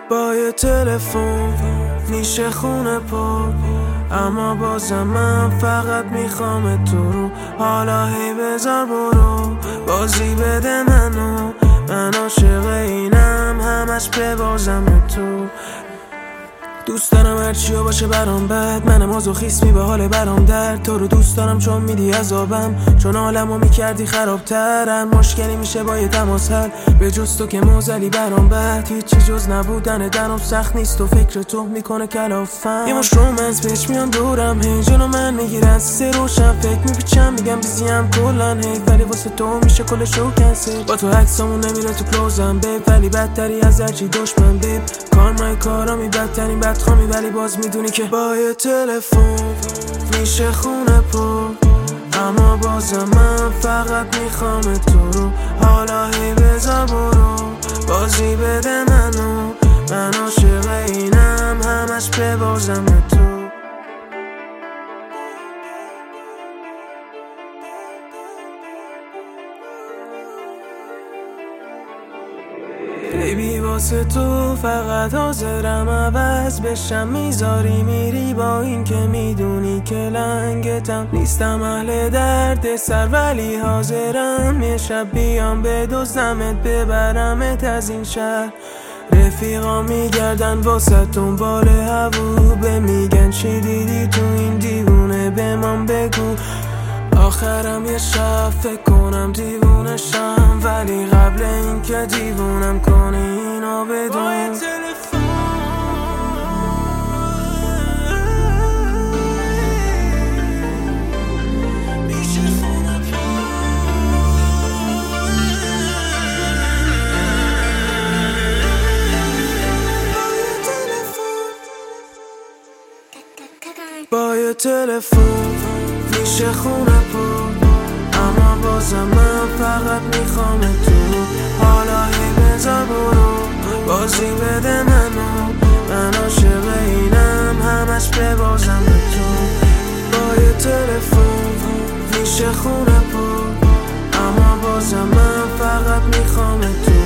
با یه تلفن میشه خونه پر، اما بازم من فقط میخوام تو رو. حالا هی بذار برو، بازی بده من عاشق اینم، همش ببازم تو. دوست دارم هرچیا باشه برام بد، منم مازوخیسمی به حال برام درد. تو رو دوست دارم چون میدی عذابم، چون عالمو میکردی خرابتر. هر مشکلی میشه با یه تماس حل، به جز تو که موزلی برام بد. هیچی جز نبودن درم سخت نیست و فکر تو میکنه کلافم. یه مش رومنس پیش میان دورم، هی جلو من میگیرن سه روشم. فکر میپیچم میگم بیزیم کلن هی، ولی واسه تو میشه کل شو کنسل. با تو عکسامون نمیره تو کلوزم بیب، ولی بدتری از هرچی دشمن بیب. کارمای کارامی بدترین بدخوامی، ولی باز میدونی که با یه تلفن میشه خونه پر، اما بازم من فقط میخوام تو رو. حالا هی بذار برو، بازی بده من عاشق اینم، همش ببازم تو. بیبی واسه تو فقط حاضرم عوض بشم، میذاری میری با این که میدونی که لنگتم. نیستم اهل درد سر ولی حاضرم یه شب بیام بدزدمت ببرمت از این شهر. رفیقا میگردن واسه دنبال هووبه، میگن چی دیدی تو این دیوونه به من بگو. آخرم یه شب فکر کنم دیوونشم، ولی قبل این که دیوونم کنی اینو بدون. با یه تلفن میشه خونه پر، اما بازم من فقط میخوام تو. حالا هی بذار برو، بازی بده من عاشق اینم، همش ببازم تو. با یه تلفن میشه خونه پر، اما بازم من فقط میخوام تو.